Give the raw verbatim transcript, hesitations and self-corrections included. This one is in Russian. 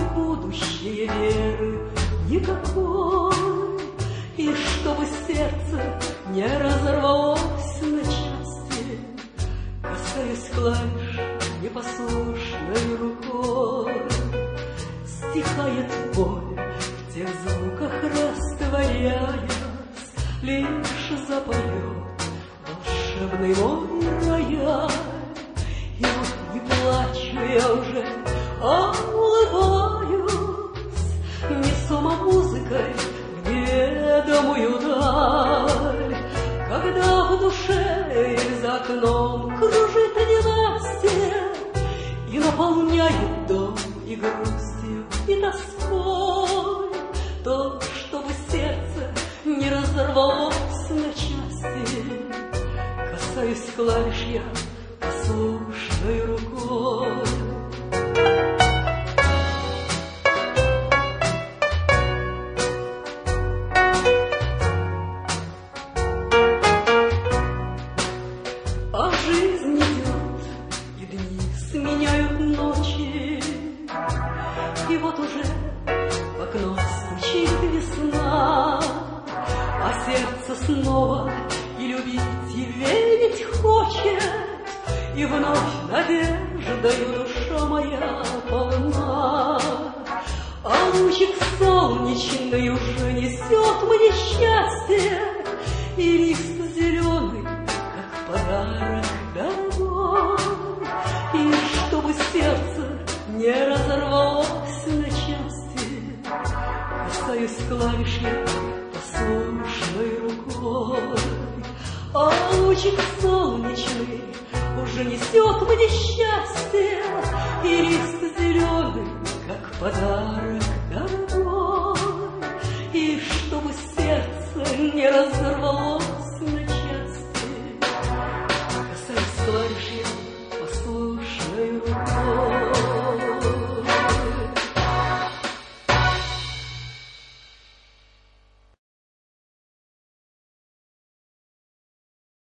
будущее веры никакой, и чтобы сердце не разорвалось на части, касаясь клавиш непослушной рукой. Стихает боль в тех звуках, растворяясь, лишь запоет волшебный мой рояль. И вот не плачу я уже, а улыбаюсь, несома музыкой в неведомую даль. Когда в душе за окном кружит ненастье и наполняет дом и грустью, и тоской, то, чтобы сердце не разорвалось на части, касаюсь клавиш я послушной рукой. А жизнь идет, и дни сменяют ночи, и вот уже в окно стучит весна, а сердце снова и любить, и верить хочет, и вновь надеждою душа моя полна. А лучик солнечный уже несет мне счастье, и лист зеленый, как подарок дорогой. И чтобы сердце не разорвалось на части, касаюсь клавиш я послушной рукой. А лучик солнечный уже несет мне счастье, и лист зеленый, как подарок дорогой. И чтобы сердце не разорвалось